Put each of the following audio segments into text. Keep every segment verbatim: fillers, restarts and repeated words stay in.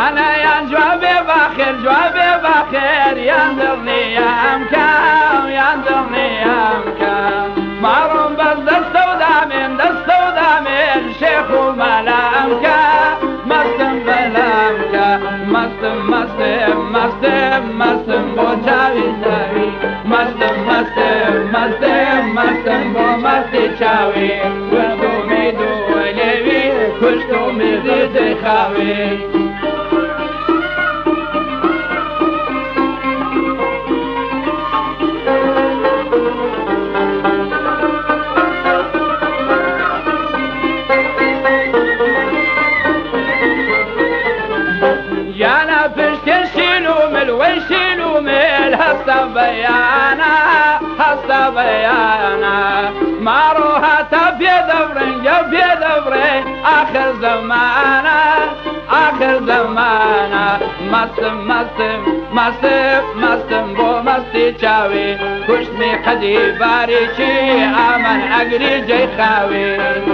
أنا ينجوابي بخير جوابي بخير ينظرني يا أمكان ينظرني يا أمكان معروم بس دست ودامين دست ودامين شيخ وملا أمكان مستم بلا أمكان مستم مستم مستم مستم بو چاوی چاوی مستم مستم مستم مستم بو مستی چاوی وردو میدو ولیوی کشتو میدی دی خواوی يانا فشتن شيلو مل ويشيلو مل هسا بيانا هسا بيانا ماروها تبي دبرين يبي دبرين آخر زمانا آخر زمانا مستم مستم مستم مستم بو مستی چاوي كشتني قدي باريشي آمن أقري جي خاوي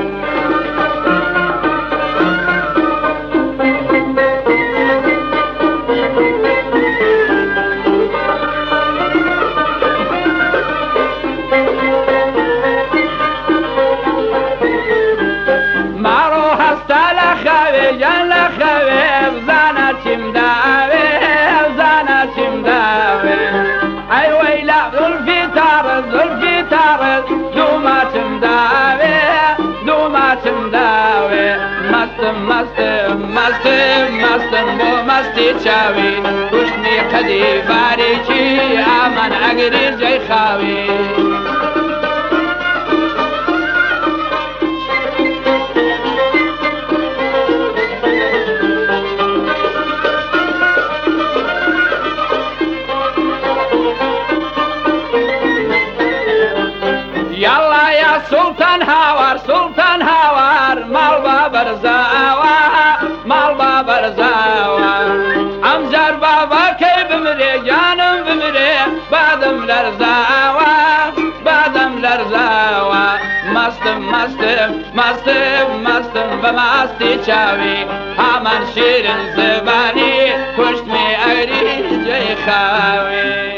يلا خويب زانا چم داوي زانا چم داوي اي ويلا زلفي تارز زلفي تارز دوما چم داوي دوما چم داوي مستم مستم مستم مستم بو مستی چاوي كشتني قدي باريشي آمن اقري جي خاوي يلا يا سلطان هاوار سلطان هاوار مال بابر زاوا مال بابر زاوا امجر بابا كي بمري جانم بمري بعدم لرزاوا بعدم لرزاوا مستم مستم مستم مستم بمستي چاوي همان شيرين زباني كشتمي اغري جي خاوي